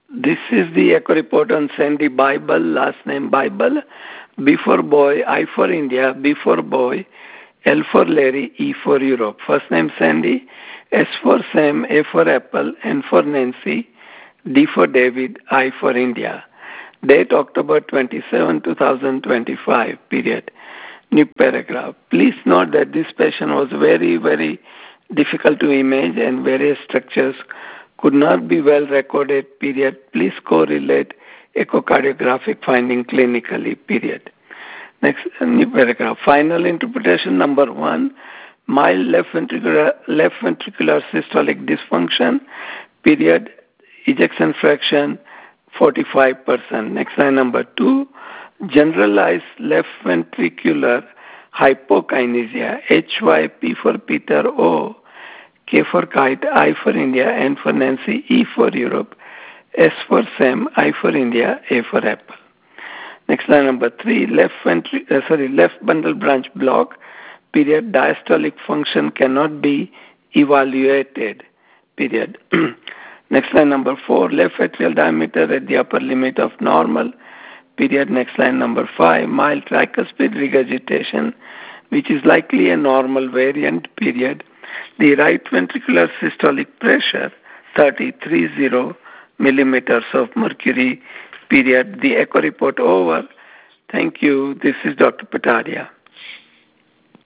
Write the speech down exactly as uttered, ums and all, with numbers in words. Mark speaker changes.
Speaker 1: This is the echo report on Sandy Bible, last name Bible. B for boy, I for India, B for boy, L for Larry, E for Europe. First name Sandy, S for Sam, A for Apple, N for Nancy, D for David, I for India. Date October twenty-seventh, two thousand twenty-five, period. New paragraph. Please note that this patient was very, very difficult to image and various structures could not be well recorded, period. Please correlate echocardiographic finding clinically, period. Next, new paragraph. Final interpretation number one, mild left ventricular, left ventricular systolic dysfunction, period, ejection fraction forty-five percent. Next line number two, generalized left ventricular hypokinesia, H Y, P for Peter, O, K for kite, I for India, N for Nancy, E for Europe, S for Sam, I for India, A for Apple. Next line number three, left ventri- uh, sorry, left bundle branch block, period, diastolic function cannot be evaluated, period. Next line number four, left atrial diameter at the upper limit of normal, period. Next line number five, mild tricuspid regurgitation, which is likely a normal variant, period. The right ventricular systolic pressure, thirty-three zero millimeters of mercury, period. The echo report over. Thank you. This is Doctor Pataria.